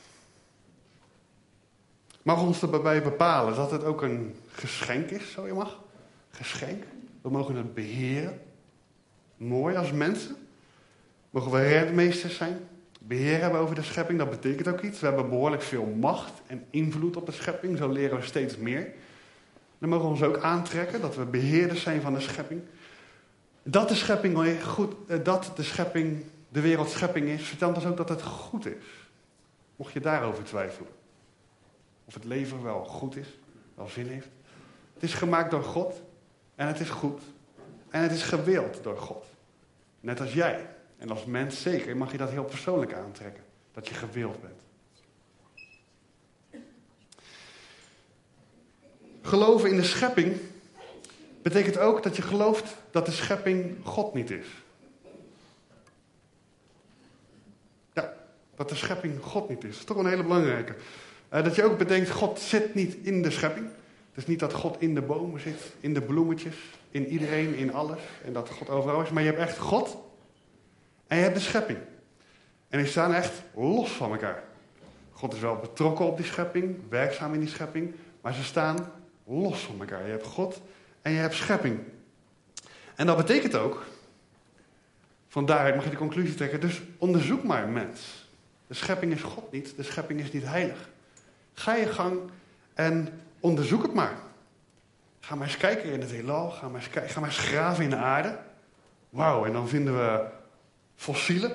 mag ons erbij bepalen dat het ook een geschenk is, zo je mag. Geschenk. We mogen het beheren. Mooi als mensen. Mogen we redmeesters zijn. Beheer hebben over de schepping, dat betekent ook iets. We hebben behoorlijk veel macht en invloed op de schepping. Zo leren we steeds meer. Dan mogen we ons ook aantrekken dat we beheerders zijn van de schepping. Dat de schepping goed, de wereld schepping is, vertelt dus ook dat het goed is. Mocht je daarover twijfelen. Of het leven wel goed is, wel zin heeft. Het is gemaakt door God. En het is goed. En het is gewild door God. Net als jij. En als mens zeker mag je dat heel persoonlijk aantrekken. Dat je gewild bent. Geloven in de schepping betekent ook dat je gelooft dat de schepping God niet is. Ja, dat de schepping God niet is. Dat is toch een hele belangrijke. Dat je ook bedenkt, God zit niet in de schepping. Het is niet dat God in de bomen zit, in de bloemetjes, in iedereen, in alles. En dat God overal is. Maar je hebt echt God en je hebt de schepping. En die staan echt los van elkaar. God is wel betrokken op die schepping, werkzaam in die schepping, maar ze staan los van elkaar. Je hebt God en je hebt schepping. En dat betekent ook, van daaruit mag je de conclusie trekken, dus onderzoek maar, mens. De schepping is God niet, de schepping is niet heilig. Ga je gang en onderzoek het maar. Ga maar eens kijken in het heelal, ga maar eens graven in de aarde. Wauw, en dan vinden we fossielen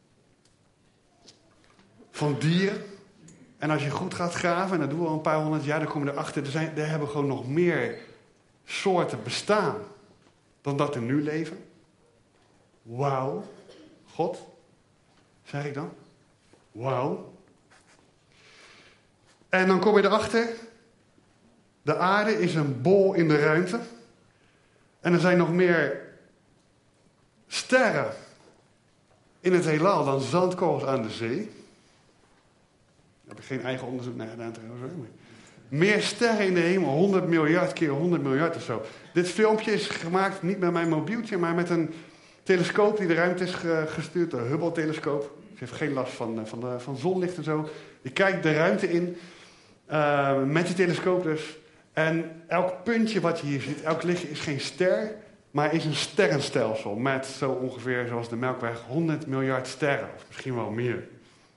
van dieren. En als je goed gaat graven, en dat doen we al een paar honderd jaar, dan kom je erachter, er hebben gewoon nog meer soorten bestaan dan dat er nu leven. Wauw. God, zeg ik dan. Wauw. En dan kom je erachter, de aarde is een bol in de ruimte. En er zijn nog meer sterren in het heelal dan zandkorrels aan de zee. Heb ik geen eigen onderzoek naar gedaan trouwens. Meer sterren in de hemel, 100 miljard keer 100 miljard of zo. Dit filmpje is gemaakt niet met mijn mobieltje, maar met een telescoop die de ruimte is gestuurd, de Hubble-telescoop. Ze heeft geen last van zonlicht en zo. Die kijkt de ruimte in, met die telescoop dus. En elk puntje wat je hier ziet, elk lichtje is geen ster, maar is een sterrenstelsel. Met zo ongeveer, zoals de Melkweg, 100 miljard sterren. Of misschien wel meer.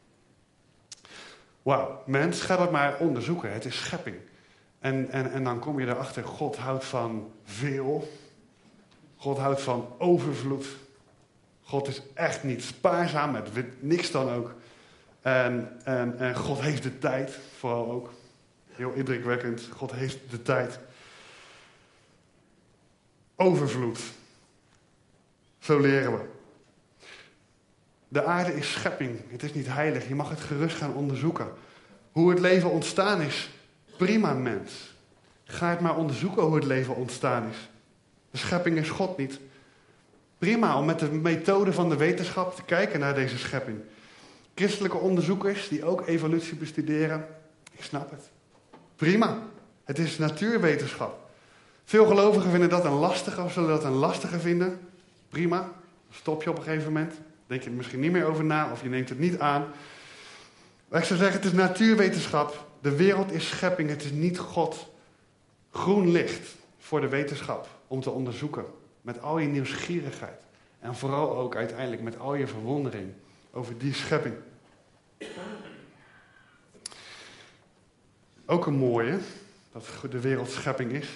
Wauw, mens, ga dat maar onderzoeken. Het is schepping. En dan kom je erachter, God houdt van veel. God houdt van overvloed. God is echt niet spaarzaam met niks dan ook. En God heeft de tijd, vooral ook. Heel indrukwekkend, God heeft de tijd. Overvloed. Zo leren we. De aarde is schepping, het is niet heilig. Je mag het gerust gaan onderzoeken. Hoe het leven ontstaan is, prima mens. Ga het maar onderzoeken hoe het leven ontstaan is. De schepping is God niet. Prima om met de methode van de wetenschap te kijken naar deze schepping. Christelijke onderzoekers die ook evolutie bestuderen, ik snap het. Prima, het is natuurwetenschap. Veel gelovigen vinden dat een lastige of zullen dat een lastige vinden. Prima, stop je op een gegeven moment. Denk je er misschien niet meer over na of je neemt het niet aan. Maar ik zou zeggen, het is natuurwetenschap. De wereld is schepping, het is niet God. Groen licht voor de wetenschap om te onderzoeken. Met al je nieuwsgierigheid. En vooral ook uiteindelijk met al je verwondering over die schepping. Ook een mooie, dat de wereld schepping is.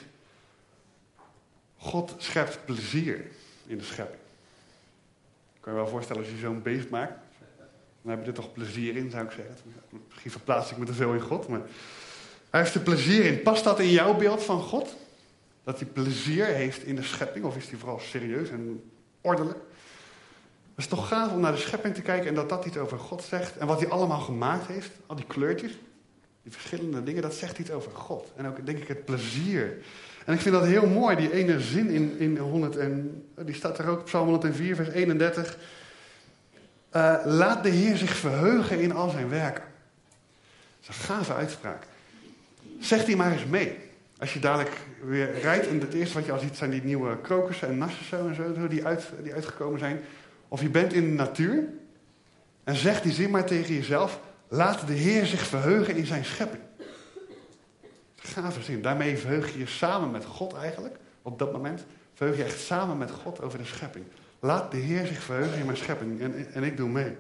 God schept plezier in de schepping. Kan je wel voorstellen als je zo'n beest maakt. Dan heb je er toch plezier in, zou ik zeggen. Misschien verplaats ik me te veel in God. Maar hij heeft er plezier in. Past dat in jouw beeld van God? Dat hij plezier heeft in de schepping? Of is hij vooral serieus en ordelijk? Het is toch gaaf om naar de schepping te kijken en dat iets over God zegt. En wat hij allemaal gemaakt heeft. Al die kleurtjes. Die verschillende dingen, dat zegt iets over God. En ook denk ik het plezier. En ik vind dat heel mooi, die ene zin in 100 en die staat er ook, Psalm 104, vers 31. Laat de Heer zich verheugen in al zijn werken. Dat is een gave uitspraak. Zeg die maar eens mee. Als je dadelijk weer rijdt en het eerste wat je al ziet zijn die nieuwe krokussen en narcissen en zo die uitgekomen zijn. Of je bent in de natuur en zeg die zin maar tegen jezelf. Laat de Heer zich verheugen in zijn schepping. Gave zin. Daarmee verheug je je samen met God eigenlijk. Op dat moment verheug je echt samen met God over de schepping. Laat de Heer zich verheugen in mijn schepping. En ik doe mee.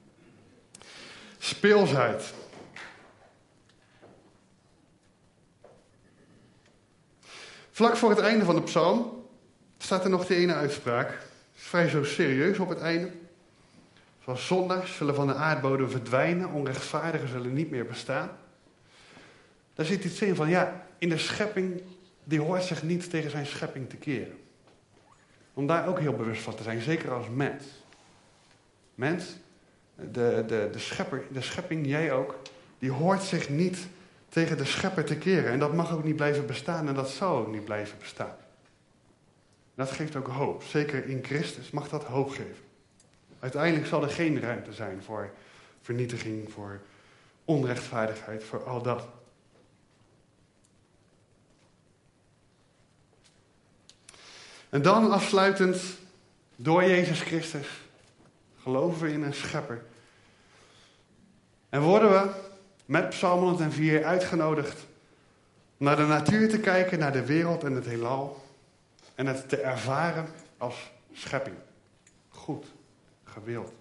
Speelsheid. Vlak voor het einde van de psalm staat er nog die ene uitspraak. Vrij zo serieus op het einde. Zoals zondaars zullen van de aardbodem verdwijnen. Onrechtvaardigen zullen niet meer bestaan. Daar zit iets in van, ja, in de schepping, die hoort zich niet tegen zijn schepping te keren. Om daar ook heel bewust van te zijn, zeker als mens. Mens, de schepper, de schepping, jij ook, die hoort zich niet tegen de schepper te keren. En dat mag ook niet blijven bestaan en dat zal ook niet blijven bestaan. Dat geeft ook hoop. Zeker in Christus mag dat hoop geven. Uiteindelijk zal er geen ruimte zijn voor vernietiging, voor onrechtvaardigheid, voor al dat. En dan afsluitend, door Jezus Christus geloven we in een schepper En worden we met Psalm 104 uitgenodigd om naar de natuur te kijken, naar de wereld en het heelal. En het te ervaren als schepping. Goed, gewild.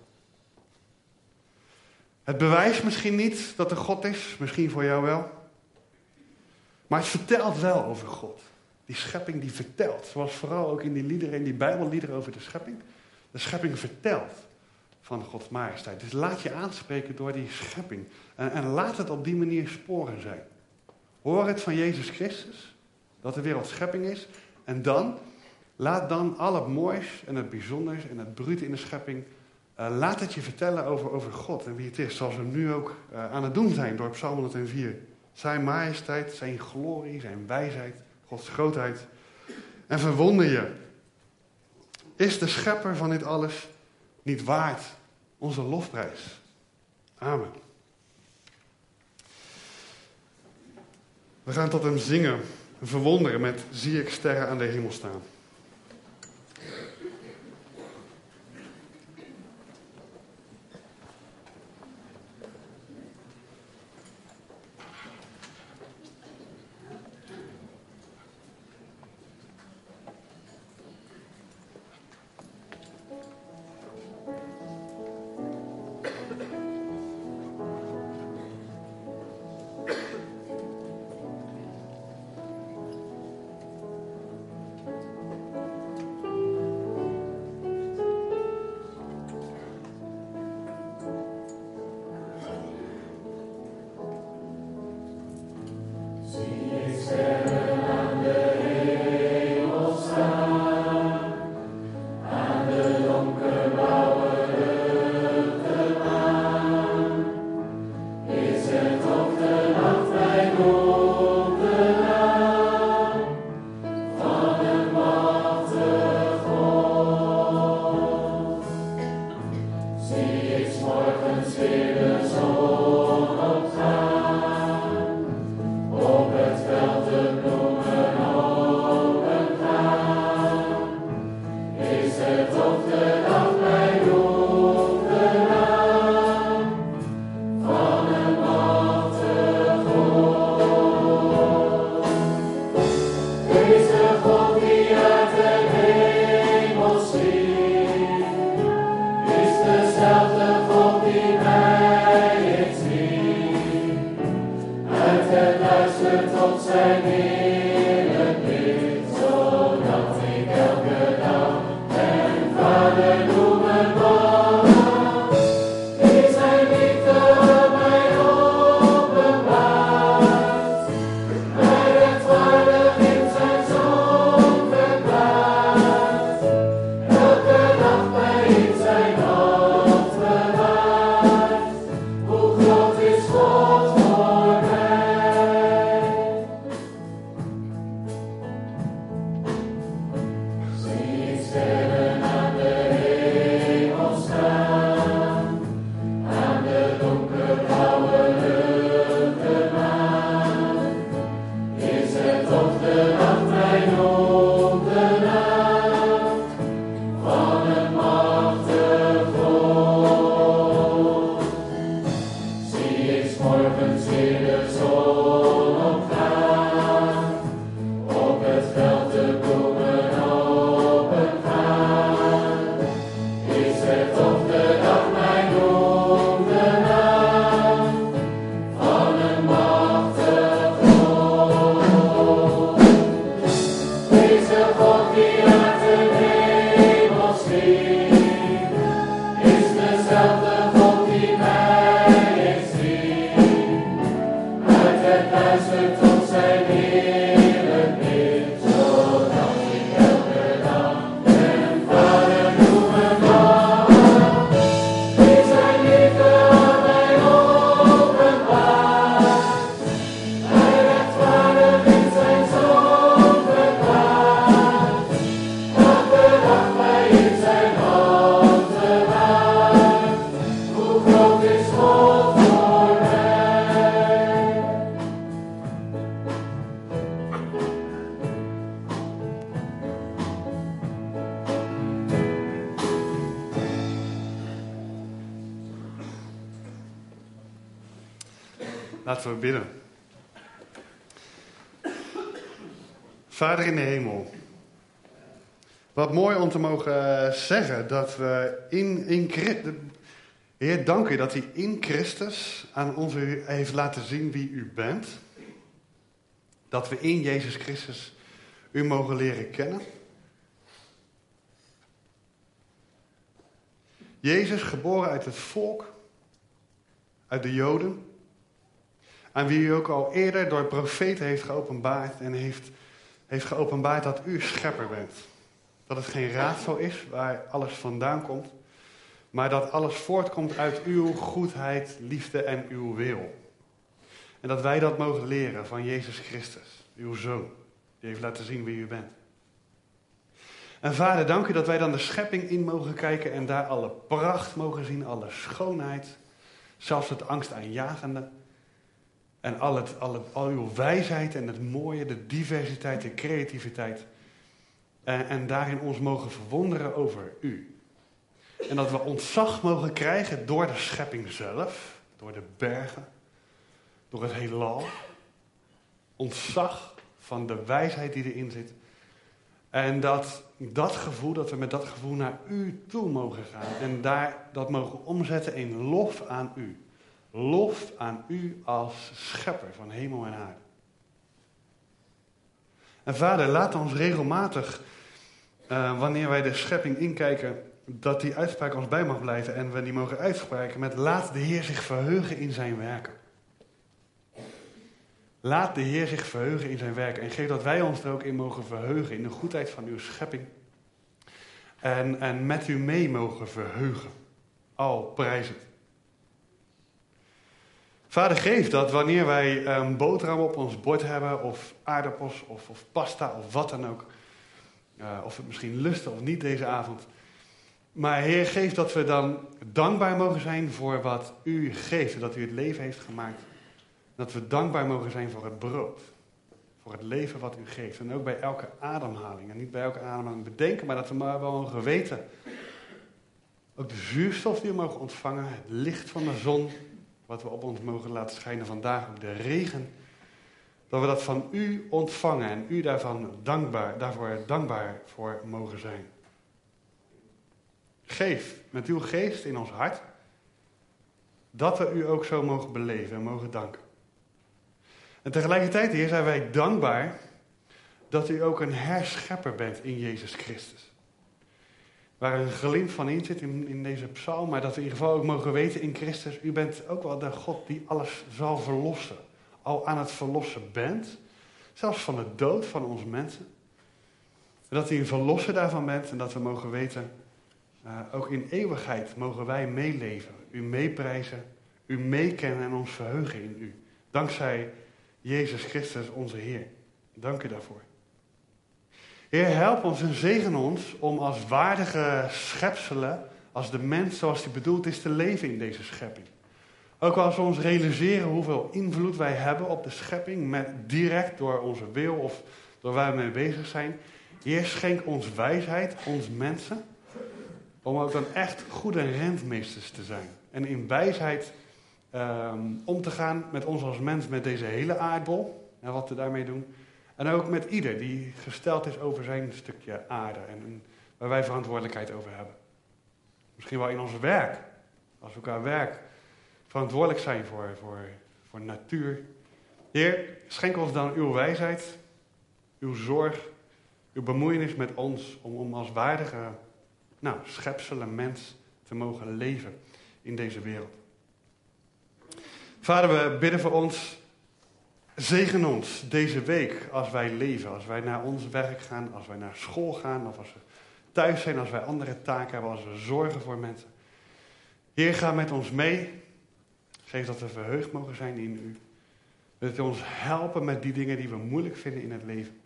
Het bewijst misschien niet dat er God is, misschien voor jou wel. Maar het vertelt wel over God. Die schepping die vertelt, zoals vooral ook in die liederen, in die Bijbelliederen over de schepping. De schepping vertelt van Gods majesteit. Dus laat je aanspreken door die schepping. En laat het op die manier sporen zijn. Hoor het van Jezus Christus, dat de wereld schepping is. En laat dan al het moois en het bijzonders en het brute in de schepping, laat het je vertellen over God en wie het is. Zoals we nu ook aan het doen zijn door Psalm 104. Zijn majesteit, zijn glorie, zijn wijsheid, Gods grootheid. En verwonder je. Is de schepper van dit alles niet waard onze lofprijs? Amen. We gaan tot hem zingen en verwonderen met Zie ik sterren aan de hemel staan. Laten we bidden. Vader in de hemel. Wat mooi om te mogen zeggen dat we in Christus... Heer, dank u dat u in Christus aan ons heeft laten zien wie u bent. Dat we in Jezus Christus u mogen leren kennen. Jezus, geboren uit het volk, uit de Joden, aan wie u ook al eerder door profeten heeft geopenbaard en heeft geopenbaard dat u schepper bent. Dat het geen raadsel is waar alles vandaan komt, maar dat alles voortkomt uit uw goedheid, liefde en uw wil. En dat wij dat mogen leren van Jezus Christus, uw Zoon, die heeft laten zien wie u bent. En Vader, dank u dat wij dan de schepping in mogen kijken en daar alle pracht mogen zien, alle schoonheid, zelfs het angstaanjagende. En al uw wijsheid en het mooie, de diversiteit, de creativiteit. En daarin ons mogen verwonderen over u. En dat we ontzag mogen krijgen door de schepping zelf, door de bergen, door het heelal. Ontzag van de wijsheid die erin zit. En dat we met dat gevoel naar u toe mogen gaan. En dat mogen omzetten in lof aan u. Lof aan u als schepper van hemel en aarde. En Vader, laat ons regelmatig, wanneer wij de schepping inkijken, dat die uitspraak ons bij mag blijven en we die mogen uitspreken met laat de Heer zich verheugen in zijn werken. Laat de Heer zich verheugen in zijn werken en geef dat wij ons er ook in mogen verheugen in de goedheid van uw schepping. En met u mee mogen verheugen. Al prijs het. Vader, geef dat wanneer wij een boterham op ons bord hebben, of aardappels, of pasta, of wat dan ook. Of we het misschien lusten of niet deze avond. Maar Heer, geef dat we dan dankbaar mogen zijn voor wat u geeft, dat u het leven heeft gemaakt. Dat we dankbaar mogen zijn voor het brood. Voor het leven wat u geeft. En ook bij elke ademhaling. En niet bij elke ademhaling bedenken, maar dat we maar wel mogen weten. Ook de zuurstof die we mogen ontvangen, het licht van de zon, wat we op ons mogen laten schijnen vandaag, ook de regen. Dat we dat van u ontvangen en u daarvoor dankbaar voor mogen zijn. Geef met uw geest in ons hart, dat we u ook zo mogen beleven en mogen danken. En tegelijkertijd, Heer, zijn wij dankbaar dat u ook een herschepper bent in Jezus Christus. Waar een glimp van in zit in deze psalm, maar dat we in ieder geval ook mogen weten in Christus, u bent ook wel de God die alles zal verlossen. Al aan het verlossen bent, zelfs van de dood van onze mensen. En dat u een verlosser daarvan bent en dat we mogen weten, ook in eeuwigheid mogen wij meeleven, u meeprijzen, u meekennen en ons verheugen in u. Dankzij Jezus Christus onze Heer. Dank u daarvoor. Heer, help ons en zegen ons om als waardige schepselen, als de mens zoals die bedoeld is, te leven in deze schepping. Ook als we ons realiseren hoeveel invloed wij hebben op de schepping, direct door onze wil of door waar we mee bezig zijn. Heer, schenk ons wijsheid, ons mensen, om ook dan echt goede rentmeesters te zijn. En in wijsheid om te gaan met ons als mens, met deze hele aardbol en wat we daarmee doen. En ook met ieder die gesteld is over zijn stukje aarde en waar wij verantwoordelijkheid over hebben. Misschien wel in ons werk, als we qua werk verantwoordelijk zijn voor natuur. Heer, schenk ons dan uw wijsheid, uw zorg, uw bemoeienis met ons om als waardige schepselen, mens te mogen leven in deze wereld. Vader, we bidden voor ons. Zegen ons deze week als wij leven, als wij naar ons werk gaan, als wij naar school gaan, of als we thuis zijn, als wij andere taken hebben, als we zorgen voor mensen. Heer, ga met ons mee. Geef dat we verheugd mogen zijn in u. Dat u ons helpen met die dingen die we moeilijk vinden in het leven.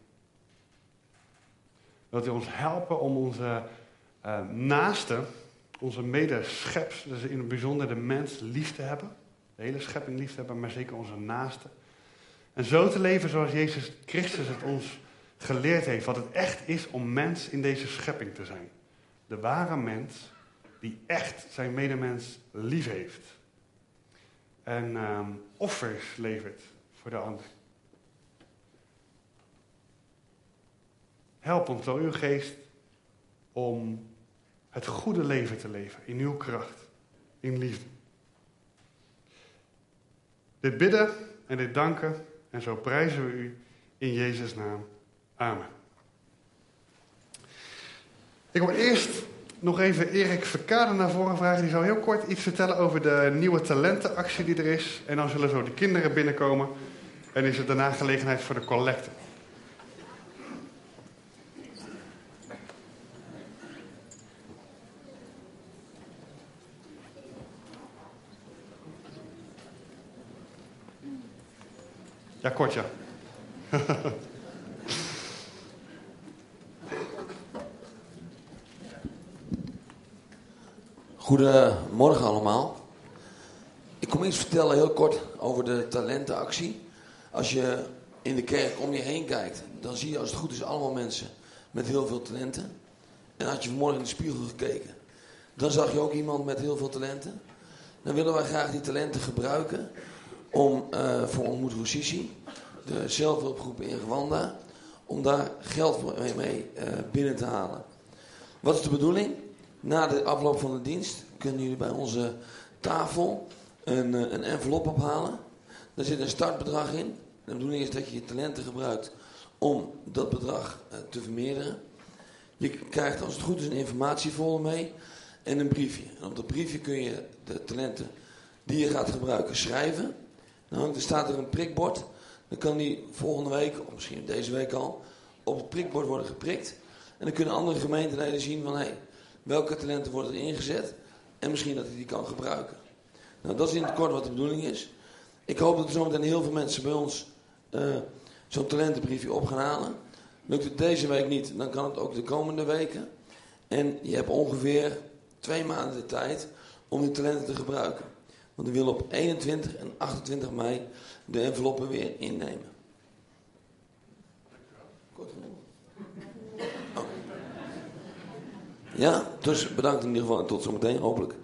Dat u ons helpen om onze naasten, onze medescheps, dus in het bijzonder de mens, lief te hebben. De hele schepping lief te hebben, maar zeker onze naasten. En zo te leven zoals Jezus Christus het ons geleerd heeft. Wat het echt is om mens in deze schepping te zijn. De ware mens die echt zijn medemens lief heeft. en offers levert voor de ander. Help ons door uw geest om het goede leven te leven in uw kracht, in liefde. Dit bidden en dit danken en zo prijzen we u in Jezus' naam. Amen. Ik wil eerst nog even Erik Verkade naar voren vragen. Die zou heel kort iets vertellen over de nieuwe talentenactie die er is. En dan zullen zo de kinderen binnenkomen. En is er daarna gelegenheid voor de collecte. Ja, kort ja. Goedemorgen allemaal. Ik kom iets vertellen heel kort over de talentenactie. Als je in de kerk om je heen kijkt, dan zie je als het goed is allemaal mensen met heel veel talenten. En had je vanmorgen in de spiegel gekeken, dan zag je ook iemand met heel veel talenten. Dan willen wij graag die talenten gebruiken om voor Ontmoet voor Sisi, de zelfhulpgroep in Rwanda, om daar geld mee binnen te halen. Wat is de bedoeling? Na de afloop van de dienst kunnen jullie bij onze tafel een envelop ophalen. Daar zit een startbedrag in. De bedoeling is dat je je talenten gebruikt om dat bedrag te vermeerderen. Je krijgt als het goed is een informatiefolder mee en een briefje. En op dat briefje kun je de talenten die je gaat gebruiken schrijven. Dan staat er een prikbord. Dan kan die volgende week, of misschien deze week al, op het prikbord worden geprikt. En dan kunnen andere gemeenteleden zien van welke talenten worden er ingezet en misschien dat hij die kan gebruiken. Nou, dat is in het kort wat de bedoeling is. Ik hoop dat er zometeen heel veel mensen bij ons zo'n talentenbriefje op gaan halen. Lukt het deze week niet, dan kan het ook de komende weken. En je hebt ongeveer 2 maanden de tijd om die talenten te gebruiken. Want we willen op 21 en 28 mei de enveloppen weer innemen. Kort genoeg. Oh. Ja, dus bedankt in ieder geval en tot zometeen hopelijk.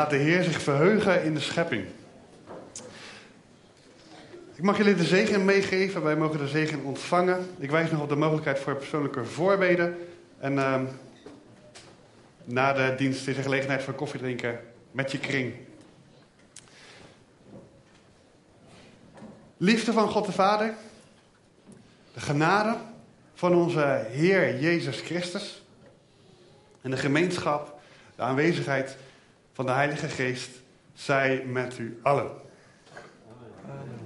laat de Heer zich verheugen in de schepping. Ik mag jullie de zegen meegeven. Wij mogen de zegen ontvangen. Ik wijs nog op de mogelijkheid voor persoonlijke voorbeden. En na de dienst is er gelegenheid voor koffie drinken met je kring. Liefde van God de Vader. De genade van onze Heer Jezus Christus. En de gemeenschap, de aanwezigheid van de Heilige Geest, zij met u allen. Amen.